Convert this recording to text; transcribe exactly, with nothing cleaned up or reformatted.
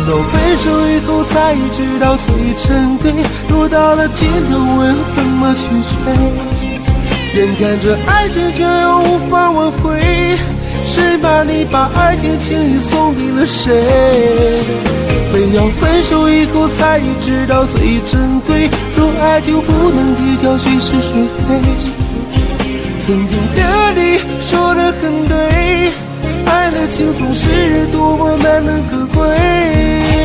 到分手以后才知道最珍贵，路到了尽头我要怎么去追？眼看着爱情将要无法挽回，谁把你把爱情轻易送给了谁？非要分手以后才知道最珍贵，若爱就不能计较谁是谁非。曾经的你说得很对，爱的轻松是多么难能可贵。